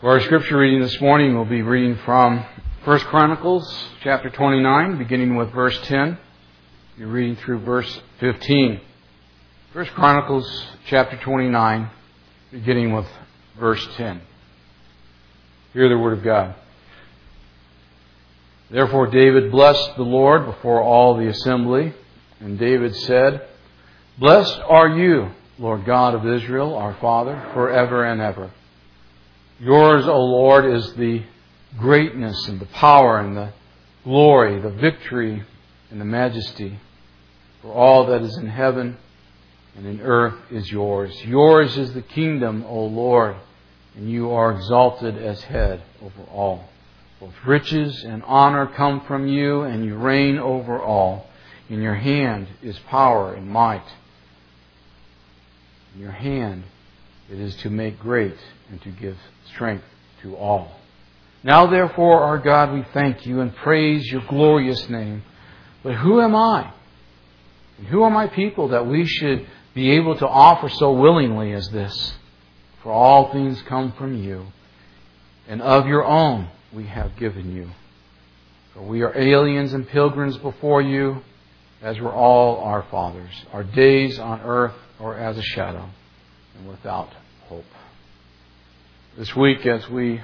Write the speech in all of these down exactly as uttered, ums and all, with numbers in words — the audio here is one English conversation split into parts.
For our scripture reading this morning, we'll be reading from First Chronicles chapter twenty-nine, beginning with verse ten. You're reading through verse fifteen. First Chronicles chapter twenty-nine, beginning with verse ten. Hear the word of God. Therefore David blessed the Lord before all the assembly, and David said, Blessed are you, Lord God of Israel, our Father, forever and ever. Yours, O Lord, is the greatness and the power and the glory, the victory and the majesty. For all that is in heaven and in earth is yours. Yours is the kingdom, O Lord, and you are exalted as head over all. Both riches and honor come from you, and you reign over all. In your hand is power and might. In your hand it is to make great and to give strength to all. Now therefore, our God, we thank you and praise your glorious name. But who am I? And who are my people that we should be able to offer so willingly as this? For all things come from you, and of your own we have given you. For we are aliens and pilgrims before you, as were all our fathers. Our days on earth are as a shadow, and without hope. This week, as we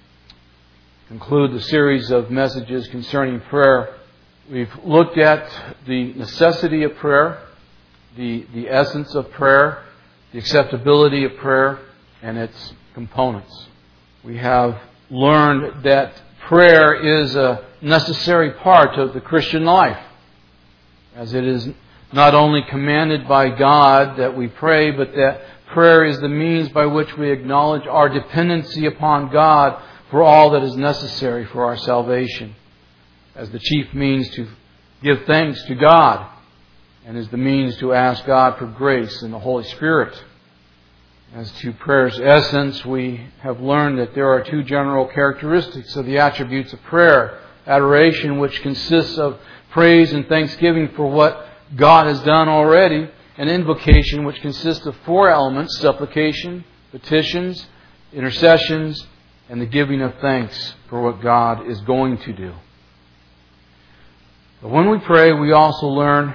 conclude the series of messages concerning prayer, we've looked at the necessity of prayer, the, the essence of prayer, the acceptability of prayer, and its components. We have learned that prayer is a necessary part of the Christian life, as it is not only commanded by God that we pray, but that prayer is the means by which we acknowledge our dependency upon God for all that is necessary for our salvation, as the chief means to give thanks to God, and as the means to ask God for grace and the Holy Spirit. As to prayer's essence, we have learned that there are two general characteristics of the attributes of prayer. Adoration, which consists of praise and thanksgiving for what God has done already, and invocation, which consists of four elements: supplication, petitions, intercessions, and the giving of thanks for what God is going to do. But when we pray, we also learn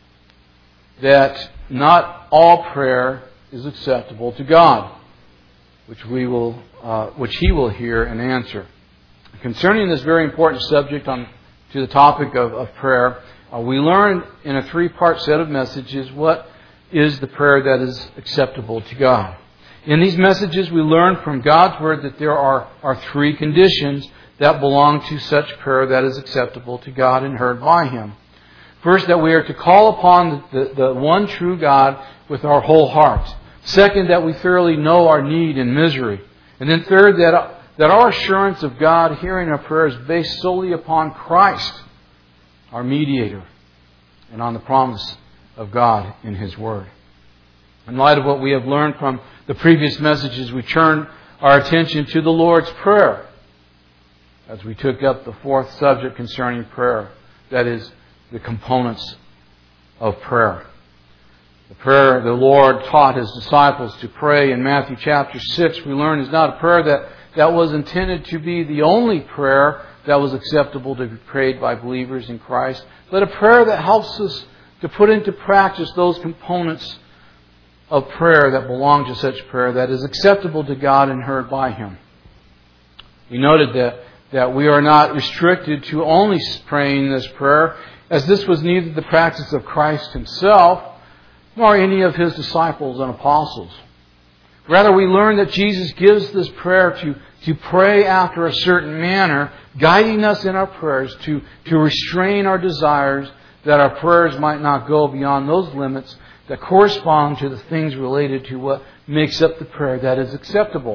that not all prayer is acceptable to God, which we will, uh, which He will hear and answer. Concerning this very important subject on to the topic of, of prayer, uh, we learned in a three-part set of messages what is the prayer that is acceptable to God. In these messages, we learn from God's Word that there are, are three conditions that belong to such prayer that is acceptable to God and heard by Him. First, that we are to call upon the, the, the one true God with our whole heart. Second, that we thoroughly know our need and misery. And then third, that, that our assurance of God hearing our prayer is based solely upon Christ, our mediator, and on the promise of God in His Word. In light of what we have learned from the previous messages, we turn our attention to the Lord's Prayer as we took up the fourth subject concerning prayer, that is, the components of prayer. The prayer the Lord taught His disciples to pray in Matthew chapter six, we learn, is not a prayer that, that was intended to be the only prayer that was acceptable to be prayed by believers in Christ, but a prayer that helps us to put into practice those components of prayer that belong to such prayer that is acceptable to God and heard by Him. We noted that, that we are not restricted to only praying this prayer, as this was neither the practice of Christ Himself nor any of His disciples and apostles. Rather, we learn that Jesus gives this prayer to, to pray after a certain manner, guiding us in our prayers to, to restrain our desires, that our prayers might not go beyond those limits that correspond to the things related to what makes up the prayer that is acceptable.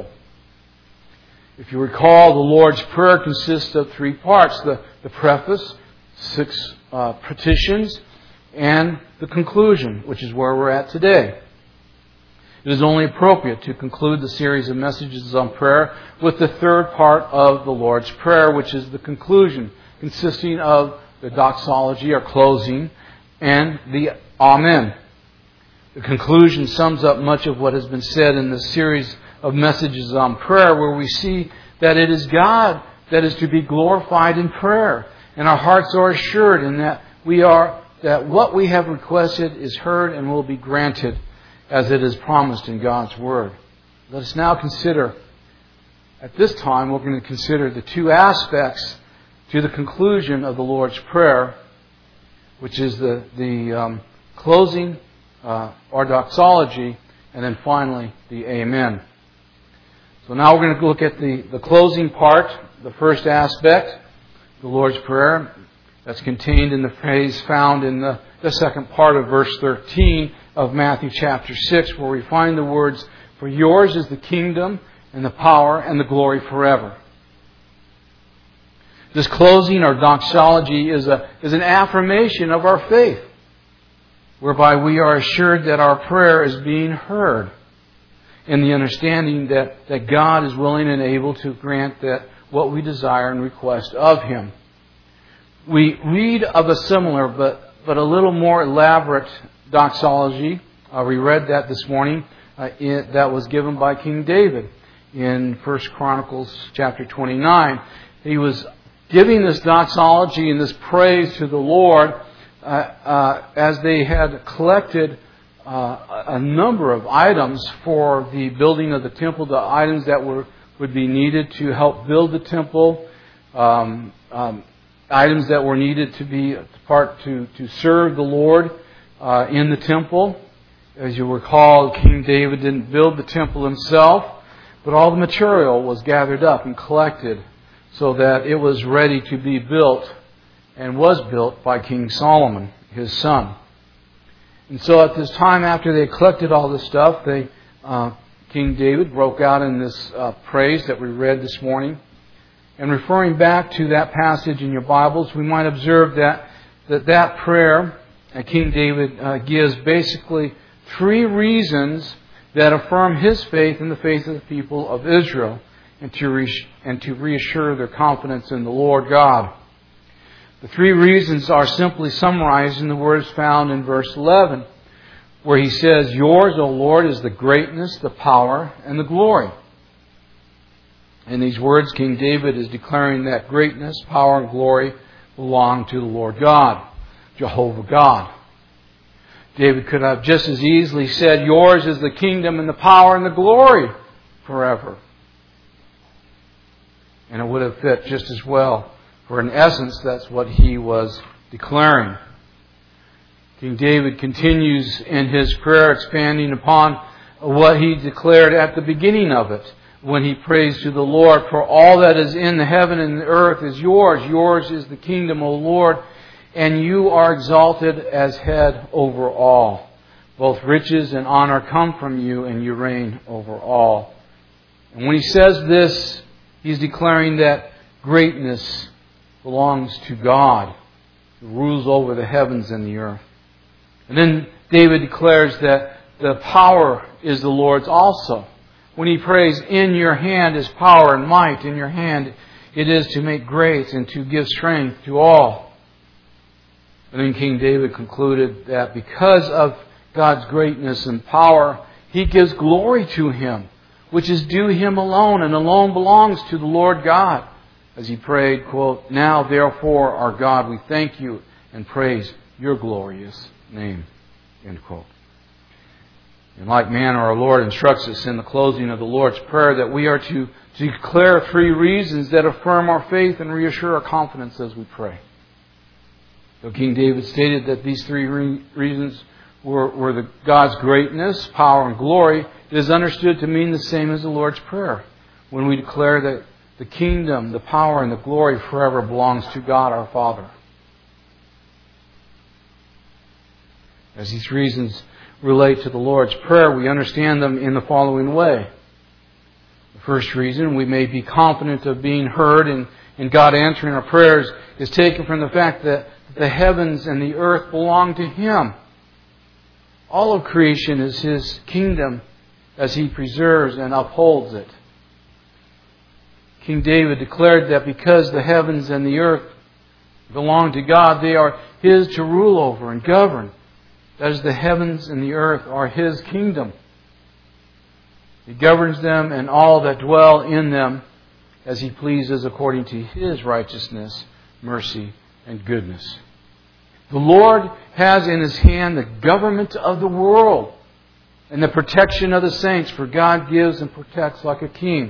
If you recall, the Lord's Prayer consists of three parts: the, the preface, six uh, petitions, and the conclusion, which is where we're at today. It is only appropriate to conclude the series of messages on prayer with the third part of the Lord's Prayer, which is the conclusion, consisting of the doxology, or closing, and the Amen. The conclusion sums up much of what has been said in this series of messages on prayer where we see that it is God that is to be glorified in prayer. And our hearts are assured in that we are that what we have requested is heard and will be granted as it is promised in God's Word. Let us now consider, at this time, we're going to consider the two aspects to the conclusion of the Lord's Prayer, which is the, the um, closing uh, or doxology, and then finally the Amen. So now we're going to look at the, the closing part, the first aspect, the Lord's Prayer, that's contained in the phrase found in the, the second part of verse thirteen of Matthew chapter six, where we find the words, "For yours is the kingdom and the power and the glory forever." This closing or doxology is a is an affirmation of our faith, whereby we are assured that our prayer is being heard, in the understanding that, that God is willing and able to grant that what we desire and request of Him. We read of a similar but, but a little more elaborate doxology. Uh, we read that this morning. Uh, in, that was given by King David in First Chronicles chapter twenty-nine. He was giving this doxology and this praise to the Lord uh, uh, as they had collected uh, a number of items for the building of the temple, the items that were would be needed to help build the temple, um, um, items that were needed to be part to, to serve the Lord uh, in the temple. As you recall, King David didn't build the temple himself, but all the material was gathered up and collected so that it was ready to be built, and was built by King Solomon, his son. And so at this time, after they collected all this stuff, they uh, King David broke out in this uh, praise that we read this morning. And referring back to that passage in your Bibles, we might observe that that, that prayer that King David uh, gives basically three reasons that affirm his faith in the faith of the people of Israel, and to, re- and to reassure their confidence in the Lord God. The three reasons are simply summarized in the words found in verse eleven, where he says, "Yours, O Lord, is the greatness, the power, and the glory." In these words, King David is declaring that greatness, power, and glory belong to the Lord God, Jehovah God. David could have just as easily said, "Yours is the kingdom and the power and the glory forever." And it would have fit just as well, for in essence, that's what he was declaring. King David continues in his prayer, expanding upon what he declared at the beginning of it, when he prays to the Lord, "For all that is in the heaven and the earth is yours. Yours is the kingdom, O Lord, and you are exalted as head over all. Both riches and honor come from you, and you reign over all." And when he says this, he's declaring that greatness belongs to God, who rules over the heavens and the earth. And then David declares that the power is the Lord's also. When he prays, "In your hand is power and might. In your hand it is to make great and to give strength to all." And then King David concluded that because of God's greatness and power, he gives glory to Him, which is due Him alone and alone belongs to the Lord God. As he prayed, quote, "Now therefore, our God, we thank you and praise your glorious name," end quote. In like manner, our Lord instructs us in the closing of the Lord's Prayer that we are to, to declare three reasons that affirm our faith and reassure our confidence as we pray. So King David stated that these three re- reasons were, were the God's greatness, power, and glory. It is understood to mean the same as the Lord's Prayer, when we declare that the kingdom, the power, and the glory forever belongs to God our Father. As these reasons relate to the Lord's Prayer, we understand them in the following way. The first reason, we may be confident of being heard and, and God answering our prayers, is taken from the fact that the heavens and the earth belong to Him. All of creation is His kingdom as He preserves and upholds it. King David declared that because the heavens and the earth belong to God, they are His to rule over and govern. That is, the heavens and the earth are His kingdom. He governs them and all that dwell in them as He pleases according to His righteousness, mercy, and goodness. The Lord has in His hand the government of the world and the protection of the saints, for God gives and protects like a king.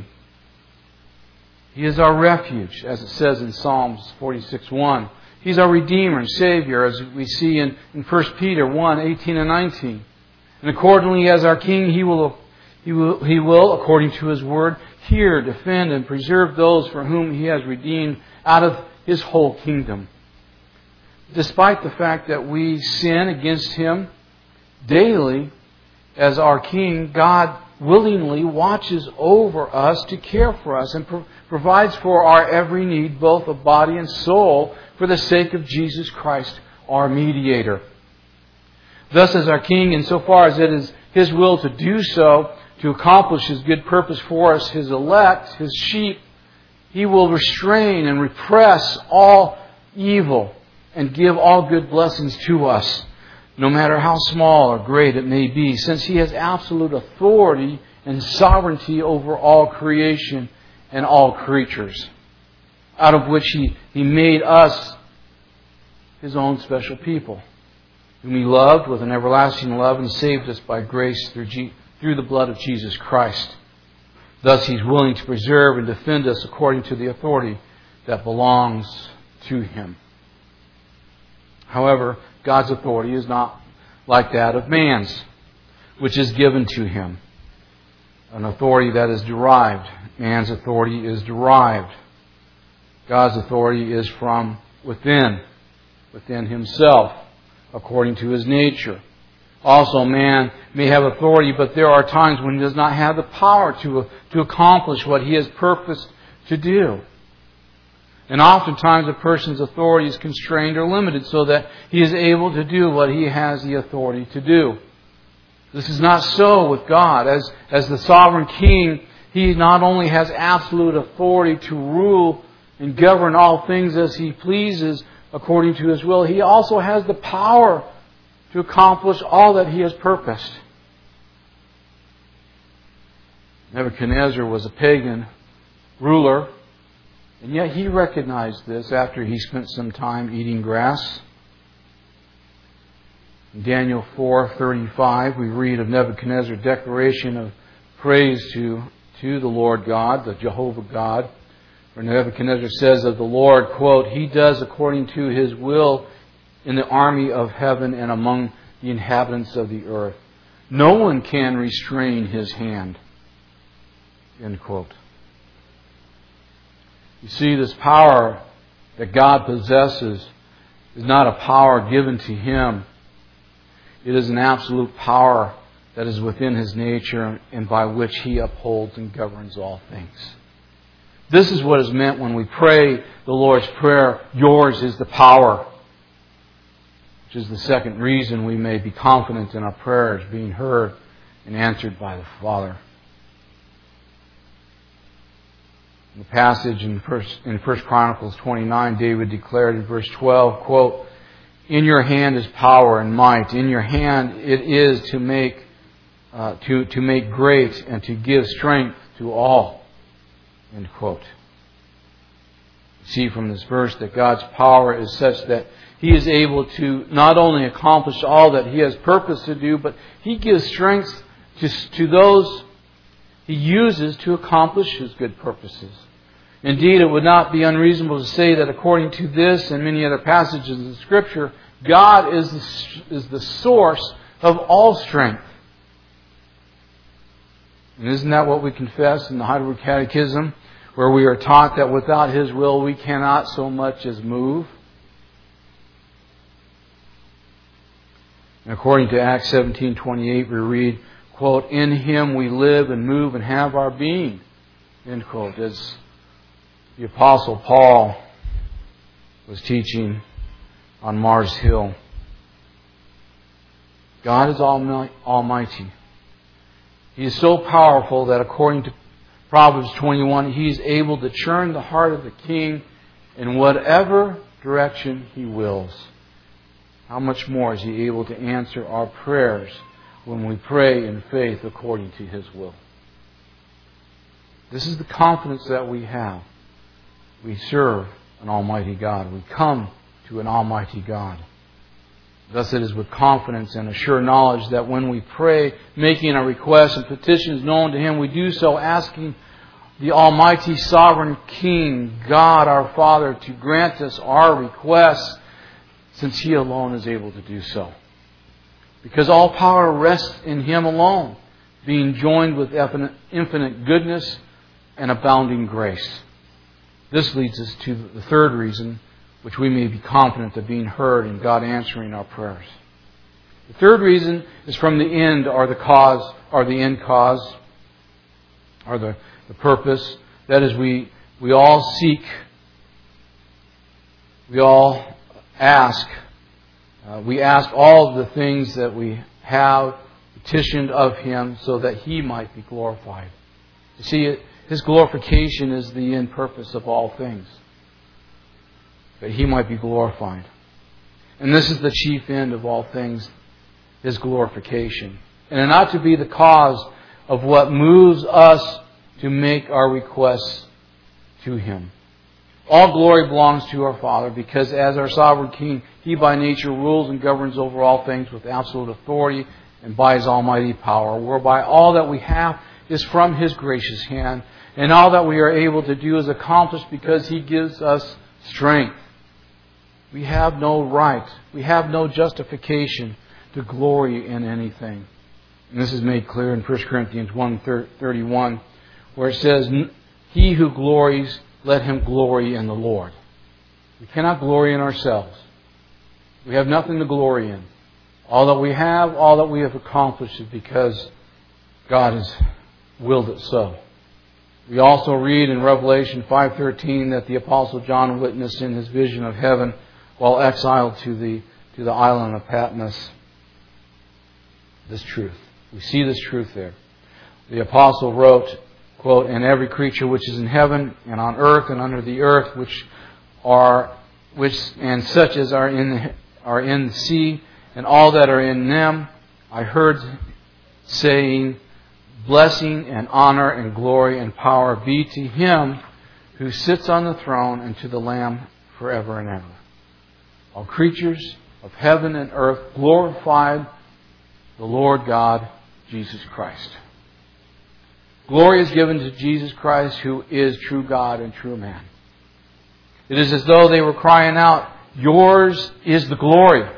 He is our refuge, as it says in Psalms forty-six one. He's our Redeemer and Savior, as we see in, in First Peter one, eighteen and nineteen. And accordingly, as our King, He will, he will, He will, according to His Word, hear, defend, and preserve those for whom He has redeemed out of His whole kingdom. Despite the fact that we sin against Him daily, as our King, God willingly watches over us to care for us and pro- provides for our every need, both of body and soul, for the sake of Jesus Christ, our mediator. Thus, as our King, insofar as it is His will to do so, to accomplish His good purpose for us, His elect, His sheep, He will restrain and repress all evil and give all good blessings to us, no matter how small or great it may be, since He has absolute authority and sovereignty over all creation and all creatures, out of which He, he made us His own special people, whom He loved with an everlasting love and saved us by grace through, G, through the blood of Jesus Christ. Thus He's willing to preserve and defend us according to the authority that belongs to Him. However, God's authority is not like that of man's, which is given to Him. An authority that is derived. Man's authority is derived. God's authority is from within, within Himself, according to His nature. Also, man may have authority, but there are times when he does not have the power to, to accomplish what he has purposed to do. And oftentimes a person's authority is constrained or limited so that he is able to do what he has the authority to do. This is not so with God. As, as the sovereign King, He not only has absolute authority to rule and govern all things as He pleases according to His will, He also has the power to accomplish all that He has purposed. Nebuchadnezzar was a pagan ruler, and yet he recognized this after he spent some time eating grass. In Daniel four thirty-five, we read of Nebuchadnezzar's declaration of praise to, to the Lord God, the Jehovah God. For Nebuchadnezzar says of the Lord, quote, He does according to His will in the army of heaven and among the inhabitants of the earth. No one can restrain His hand. End quote. You see, this power that God possesses is not a power given to Him. It is an absolute power that is within His nature and by which He upholds and governs all things. This is what is meant when we pray the Lord's Prayer, yours is the power. Which is the second reason we may be confident in our prayers being heard and answered by the Father. In the passage in First, in First Chronicles twenty-nine, David declared in verse twelve, quote, In your hand is power and might. In your hand it is to make uh, to, to make great and to give strength to all. End quote. You see from this verse that God's power is such that He is able to not only accomplish all that He has purpose to do, but He gives strength to, to those He uses to accomplish His good purposes. Indeed, it would not be unreasonable to say that according to this and many other passages in Scripture, God is the, is the source of all strength. And isn't that what we confess in the Heidelberg Catechism, where we are taught that without His will we cannot so much as move? And according to Acts seventeen twenty-eight, we read, quote, In Him we live and move and have our being. End quote. As the Apostle Paul was teaching on Mars Hill. God is almighty. He is so powerful that according to Proverbs twenty-one, He is able to churn the heart of the king in whatever direction He wills. How much more is He able to answer our prayers when we pray in faith according to His will? This is the confidence that we have. We serve an Almighty God. We come to an Almighty God. Thus it is with confidence and a sure knowledge that when we pray, making our requests and petitions known to Him, we do so asking the Almighty Sovereign King, God our Father, to grant us our requests, since He alone is able to do so. Because all power rests in Him alone, being joined with infinite goodness and abounding grace. This leads us to the third reason, which we may be confident of being heard and God answering our prayers. The third reason is from the end, or the cause, or the end cause, or the, the purpose. That is, we we all seek, we all ask, uh, we ask all of the things that we have petitioned of Him so that He might be glorified. You see, it, His glorification is the end purpose of all things, that He might be glorified. And this is the chief end of all things, His glorification. And it ought to be the cause of what moves us to make our requests to Him. All glory belongs to our Father, because as our sovereign King, He by nature rules and governs over all things with absolute authority and by His almighty power, whereby all that we have is from His gracious hand, and all that we are able to do is accomplished because He gives us strength. We have no right, we have no justification to glory in anything. And this is made clear in First Corinthians one thirty-one, where it says, "He who glories, let him glory in the Lord." We cannot glory in ourselves. We have nothing to glory in. All that we have, all that we have accomplished, is because God has willed it so. We also read in Revelation five thirteen that the Apostle John witnessed in his vision of heaven while exiled to the to the island of Patmos this truth. We see this truth there. The Apostle wrote, quote, "And every creature which is in heaven and on earth and under the earth, which are which and such as are in the, are in the sea, and all that are in them, I heard saying, blessing and honor and glory and power be to Him who sits on the throne and to the Lamb forever and ever." All creatures of heaven and earth glorified the Lord God, Jesus Christ. Glory is given to Jesus Christ, who is true God and true man. It is as though they were crying out, "Yours is the glory."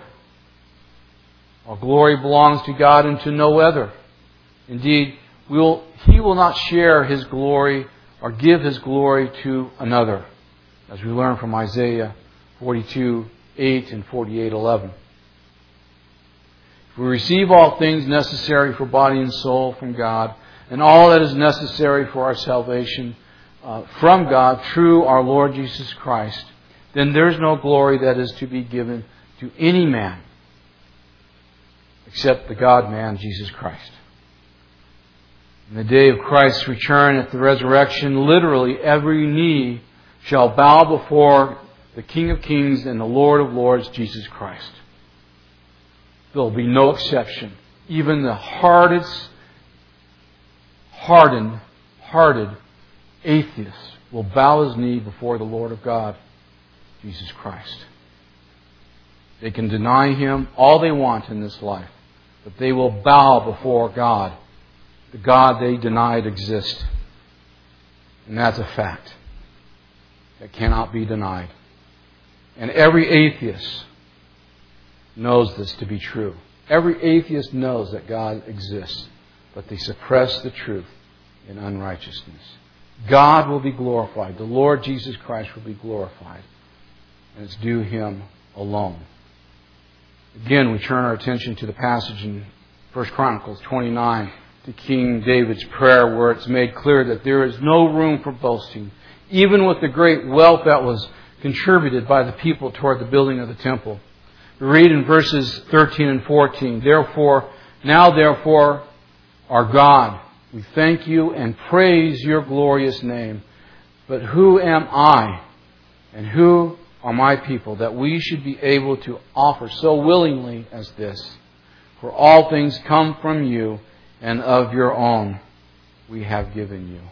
All glory belongs to God and to no other. Indeed, we'll, He will not share His glory or give His glory to another, as we learn from Isaiah forty-two eight and forty-eight eleven. If we receive all things necessary for body and soul from God, and all that is necessary for our salvation uh, from God through our Lord Jesus Christ, then there is no glory that is to be given to any man except the God-man, Jesus Christ. In the day of Christ's return at the resurrection, literally every knee shall bow before the King of Kings and the Lord of Lords, Jesus Christ. There will be no exception. Even the hardest, hardened, hearted atheist will bow his knee before the Lord of God, Jesus Christ. They can deny Him all they want in this life, but they will bow before God, the God they denied exists. And that's a fact that cannot be denied. And every atheist knows this to be true. Every atheist knows that God exists, but they suppress the truth in unrighteousness. God will be glorified. The Lord Jesus Christ will be glorified. And it's due Him alone. Again, we turn our attention to the passage in First Chronicles twenty-nine, to King David's prayer, where it's made clear that there is no room for boasting, even with the great wealth that was contributed by the people toward the building of the temple. We read in verses thirteen and fourteen, "Therefore, now therefore, our God, we thank You and praise Your glorious name. But who am I, and who are my people, that we should be able to offer so willingly as this? For all things come from You, and of Your own we have given You."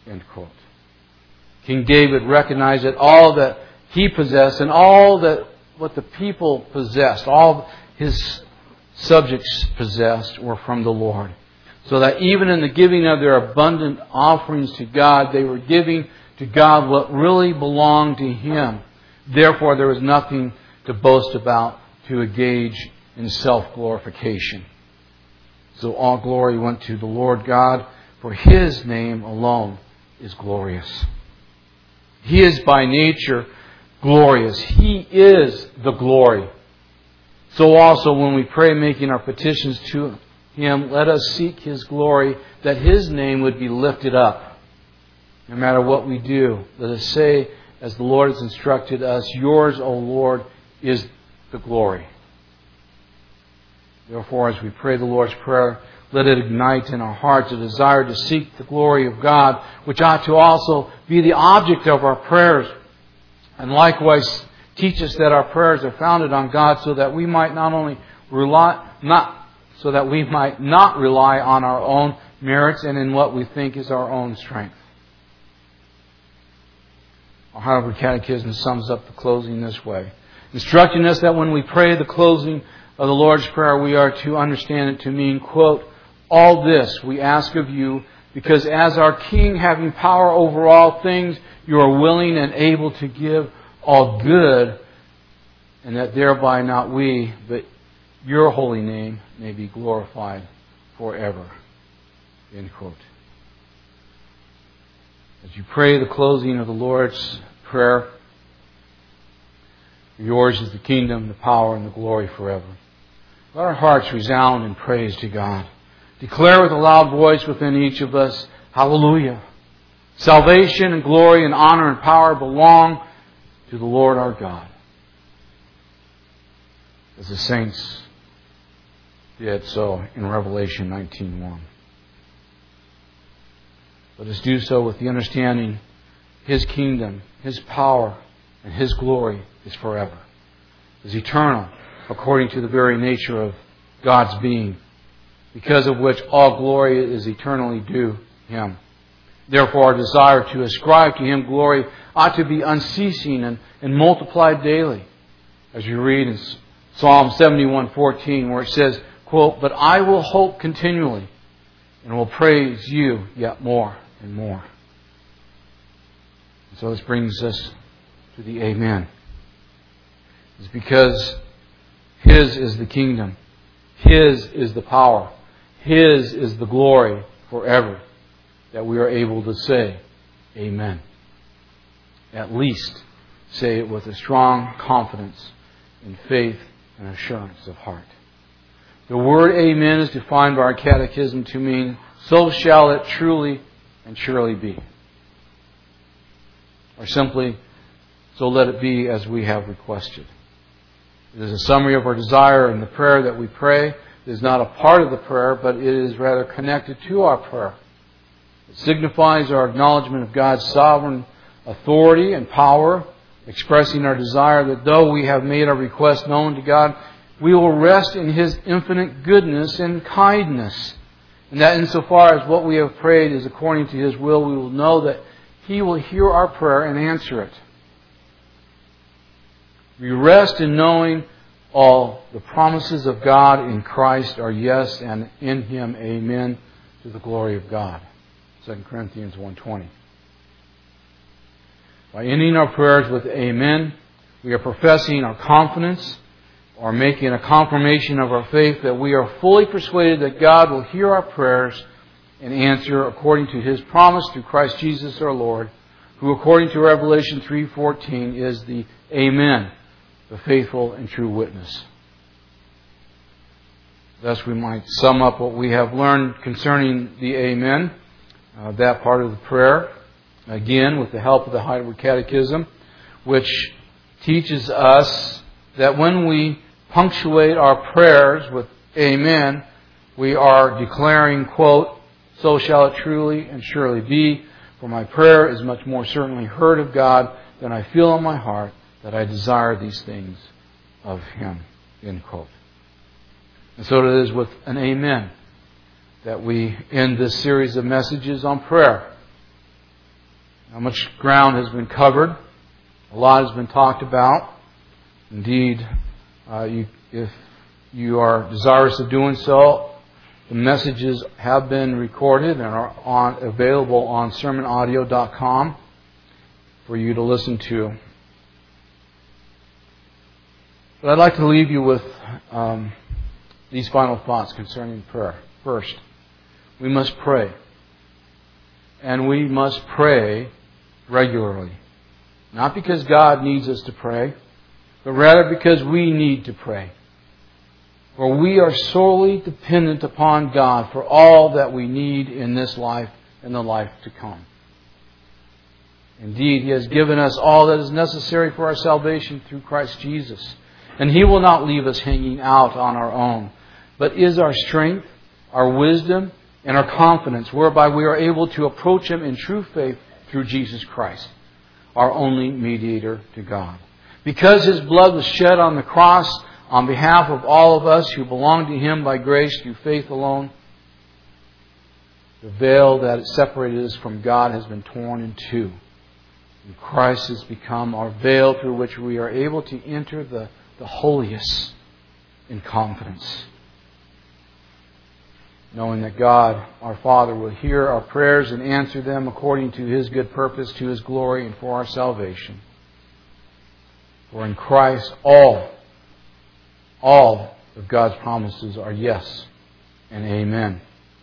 End quote. King David recognized that all that he possessed and all that what the people possessed, all his subjects possessed, were from the Lord. So that even in the giving of their abundant offerings to God, they were giving to God what really belonged to Him. Therefore, there was nothing to boast about, to engage in self-glorification. So all glory went to the Lord God, for His name alone is glorious. He is by nature glorious. He is the glory. So also when we pray making our petitions to Him, let us seek His glory, that His name would be lifted up. No matter what we do, let us say, as the Lord has instructed us, yours, O Lord, is the glory. Therefore, as we pray the Lord's Prayer, let it ignite in our hearts a desire to seek the glory of God, which ought to also be the object of our prayers. And likewise, teach us that our prayers are founded on God, so that we might not only rely, not, so that we might not rely on our own merits and in what we think is our own strength. Our Heidelberg Catechism sums up the closing this way, instructing us that when we pray the closing of the Lord's Prayer, we are to understand it to mean, quote, all this we ask of you, because as our King, having power over all things, you are willing and able to give all good, and that thereby not we, but your holy name may be glorified forever. End quote. As you pray the closing of the Lord's Prayer, yours is the kingdom, the power, and the glory forever. Let our hearts resound in praise to God. Declare with a loud voice within each of us, hallelujah. Salvation and glory and honor and power belong to the Lord our God. As the saints did so in Revelation nineteen one. Let us do so with the understanding His kingdom, His power, and His glory is forever. Is eternal, according to the very nature of God's being, because of which all glory is eternally due Him. Therefore, our desire to ascribe to Him glory ought to be unceasing and, and multiplied daily. As you read in Psalm seventy-one fourteen, where it says, quote, but I will hope continually and will praise you yet more and more. And so this brings us to the Amen. It's because His is the kingdom. His is the power. His is the glory forever, that we are able to say Amen. At least say it with a strong confidence in faith and assurance of heart. The word Amen is defined by our catechism to mean, so shall it truly and surely be. Or simply, so let it be as we have requested. It is a summary of our desire in the prayer that we pray. It is not a part of the prayer, but it is rather connected to our prayer. It signifies our acknowledgement of God's sovereign authority and power, expressing our desire that though we have made our request known to God, we will rest in His infinite goodness and kindness. And that insofar as what we have prayed is according to His will, we will know that He will hear our prayer and answer it. We rest in knowing all the promises of God in Christ are yes, and in Him amen, to the glory of God. Second Corinthians one twenty. By ending our prayers with amen, we are professing our confidence or making a confirmation of our faith that we are fully persuaded that God will hear our prayers and answer according to His promise through Christ Jesus our Lord, who according to Revelation three fourteen is the Amen, the faithful and true witness. Thus we might sum up what we have learned concerning the Amen, uh, that part of the prayer, again with the help of the Heidelberg Catechism, which teaches us that when we punctuate our prayers with Amen, we are declaring, quote, so shall it truly and surely be, for my prayer is much more certainly heard of God than I feel in my heart that I desire these things of Him, end quote. And so it is with an Amen that we end this series of messages on prayer. How much ground has been covered. A lot has been talked about. Indeed, uh, you, if you are desirous of doing so, the messages have been recorded and are on, available on sermon audio dot com for you to listen to. But I'd like to leave you with um, these final thoughts concerning prayer. First, we must pray. And we must pray regularly. Not because God needs us to pray, but rather because we need to pray. For we are solely dependent upon God for all that we need in this life and the life to come. Indeed, He has given us all that is necessary for our salvation through Christ Jesus. And He will not leave us hanging out on our own, but is our strength, our wisdom, and our confidence, whereby we are able to approach Him in true faith through Jesus Christ, our only mediator to God. Because His blood was shed on the cross on behalf of all of us who belong to Him by grace through faith alone, the veil that separated us from God has been torn in two. And Christ has become our veil through which we are able to enter the, the holiest in confidence, knowing that God, our Father, will hear our prayers and answer them according to His good purpose, to His glory, and for our salvation. For in Christ, all, all of God's promises are yes and amen.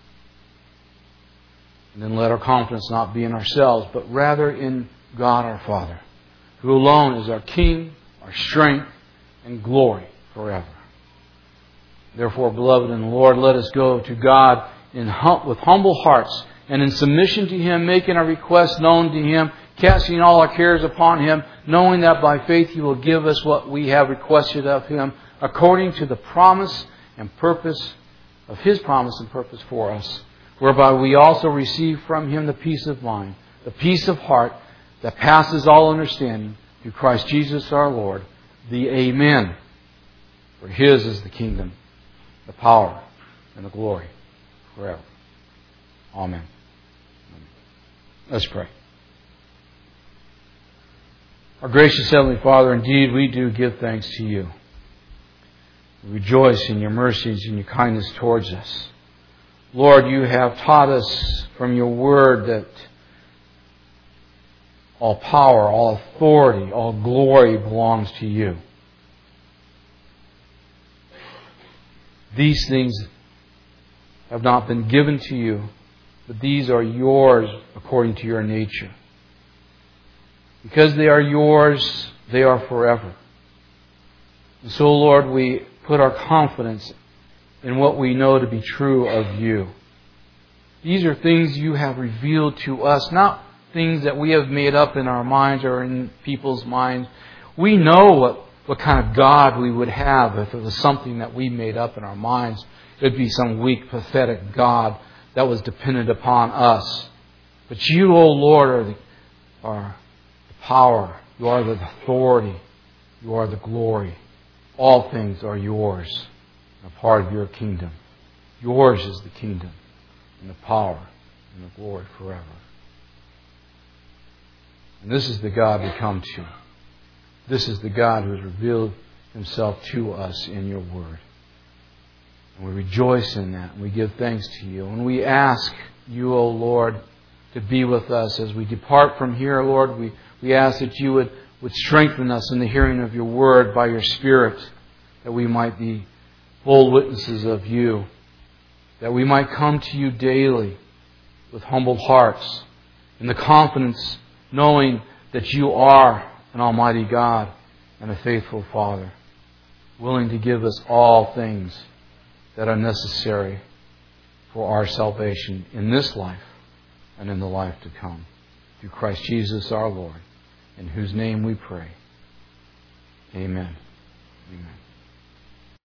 And then let our confidence not be in ourselves, but rather in God our Father, who alone is our King, our strength, and glory forever. Therefore, beloved in the Lord, let us go to God in hum- with humble hearts and in submission to Him, making our requests known to Him, casting all our cares upon Him, knowing that by faith He will give us what we have requested of Him, according to the promise and purpose of His promise and purpose for us, whereby we also receive from Him the peace of mind, the peace of heart that passes all understanding, through Christ Jesus our Lord, the Amen. For His is the kingdom, the power, and the glory forever. Amen. Let's pray. Our gracious Heavenly Father, indeed we do give thanks to You. We rejoice in Your mercies and Your kindness towards us. Lord, You have taught us from Your Word that all power, all authority, all glory belongs to You. These things have not been given to You, but these are Yours according to Your nature. Because they are Yours, they are forever. And so, Lord, we put our confidence in what we know to be true of You. These are things You have revealed to us, not things that we have made up in our minds or in people's minds. We know what, what kind of God we would have if it was something that we made up in our minds. It would be some weak, pathetic God that was dependent upon us. But You, O Lord, are the, are the power. You are the authority. You are the glory. All things are Yours, a part of Your kingdom. Yours is the kingdom and the power and the glory forever. And this is the God we come to. This is the God who has revealed Himself to us in Your Word. And we rejoice in that. And we give thanks to You. And we ask You, O Lord, to be with us as we depart from here, Lord. We, we ask that You would, would strengthen us in the hearing of Your Word by Your Spirit, that we might be full witnesses of You, that we might come to You daily with humble hearts, in the confidence knowing that You are an almighty God and a faithful Father, willing to give us all things that are necessary for our salvation in this life and in the life to come. Through Christ Jesus our Lord, in whose name we pray. Amen. Amen.